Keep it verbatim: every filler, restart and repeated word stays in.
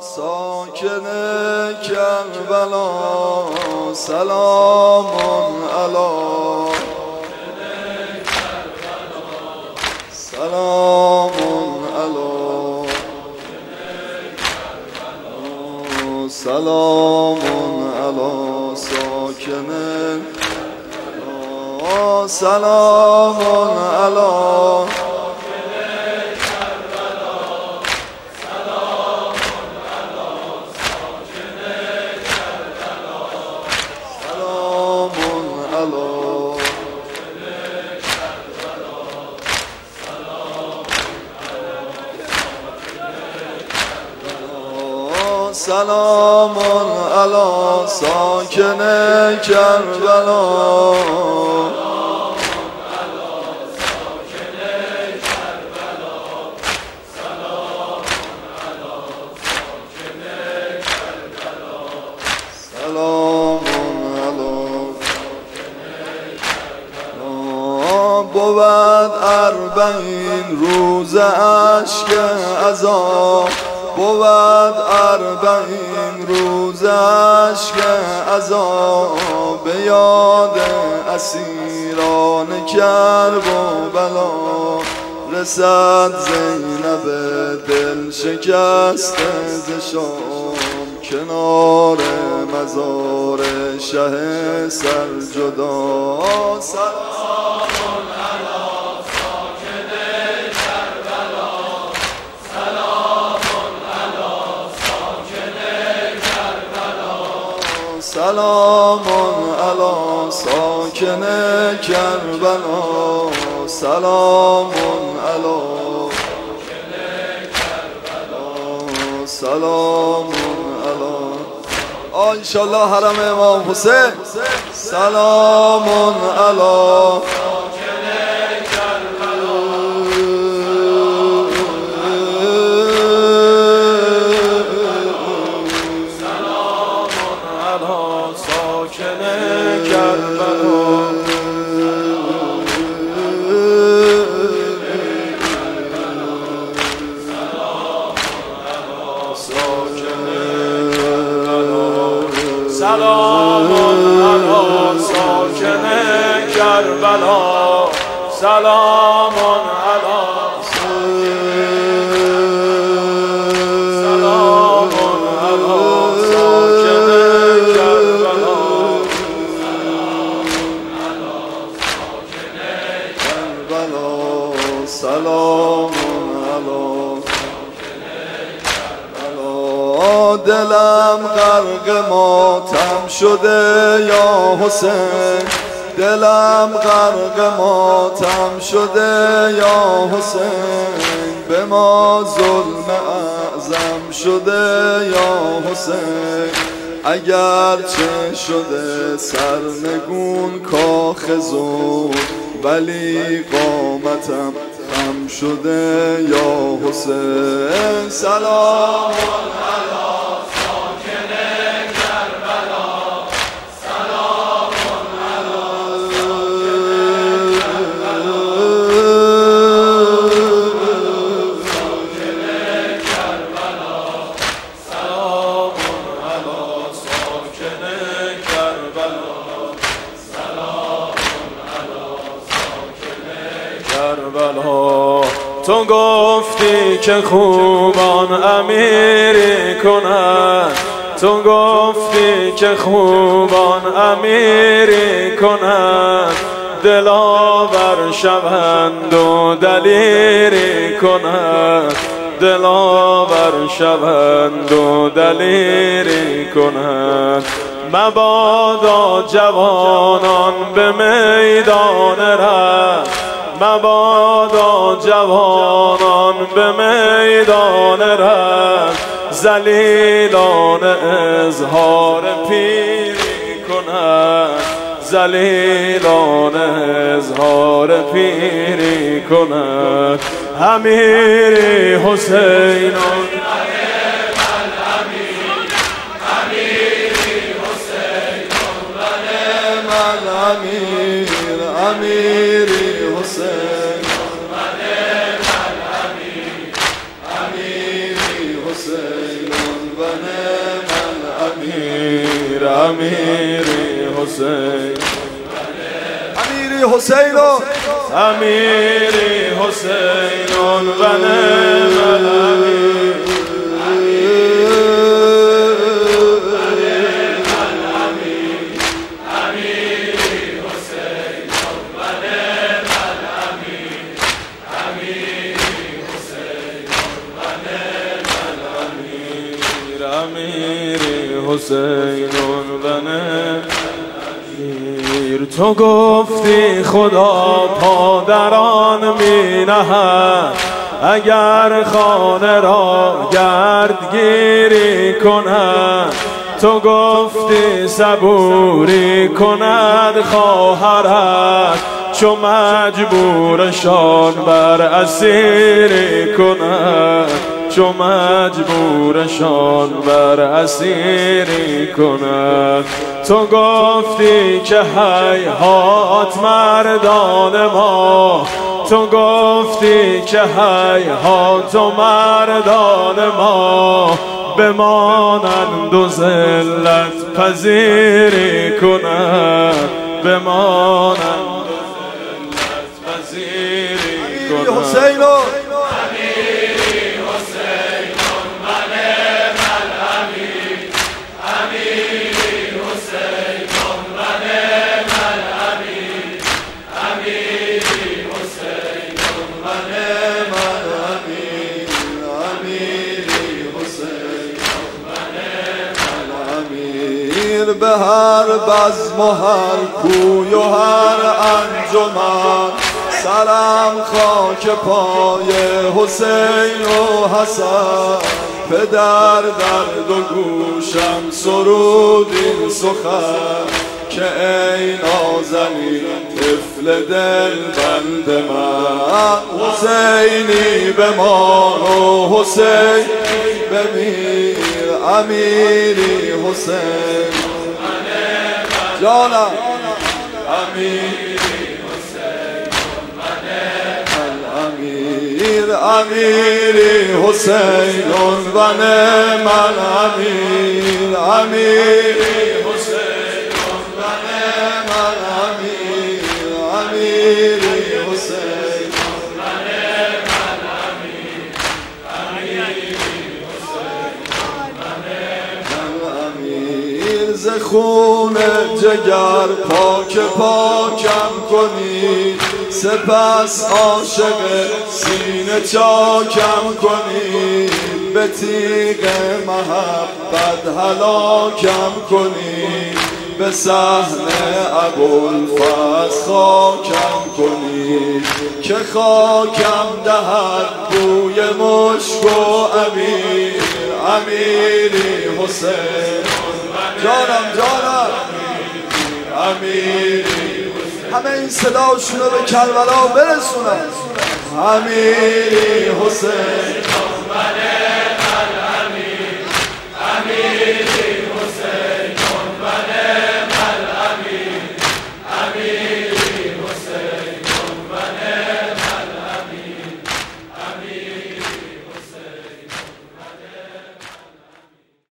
ساکن کربلا سلام علی سلام علی سلام علی ساکن سلام علی سلام علی ساکن کربلا سلام علی بود اربعین روز اشک عذاب بود اربعین روز اشک عذاب به یاد اسیران کرب و بلا رسد زینب دل شکسته ز شام کنار مزار شه سرجدا سلام سلام علی ساکن کربلا سلام علی سلام علی آه انشالله حرم امام حسین سلام علی سلام علی ساکن کربلا سلام علی سلام علی ساکن کربلا سلام دلم غرق ماتم شده یا حسین دلم غرق ماتم شده یا حسین به ما ظلم اعظم شده یا حسین اگرچه شده سرنگون کاخ زور ولی قامتم خم شده یا حسین سلام تو گفتی که خوبان امیری کنند تو گفتی که خوبان امیری کنند دلاور شوند و دلیری کنند دلاور شوند و دلیری کنند مبادا جوانان به میدان رفت مبادا جوانان به میدان رفت ذلیلان اظهار پیری کنند ذلیلان اظهار پیری کنند امیری حسین امیری حسین امیری حسین و نعم الامیر امیری حسین امیری حسین امیری حسین و نعم الامیر حسین و نمیر. تو گفتی خدا پادران می نهد اگر خانه را گردگیری کند. تو گفتی صبوری کند خواهرت چو مجبورشان بر اسیری کند. چو مجبورشان بر اسیری کند. تو گفتی که هیهات مردان ما. تو گفتی که هیهات و مردان ما بمانند و ذلت پذیری کند. بمانند و ذلت پذیری کند. به هر بزم و هر کوی و هر انجمن سرم خاک پای حسین و حسن. پدر در دو گوشم سرود این سخن که ای نازنین طفل دل بند من. حسینی بمان و حسین بمیر امیری حسین جانم امیری حسین الامیر امیری حسین و نعم الامیر امیری حسین و نعم الامیر امیری حسین و نعم الامیر امیری ز خون جگر پاک پاکم کنید. سپس عاشق سینه چاکم کنید. به تیغ محبت هلاکم کنید. به صحن ابوالفضل خاکم کنید که خاکم دهد بوی مشک و امیر امیری حسین جانم جانم امیری. همه این صداشون رو به کربلا برسونم. امیری حسین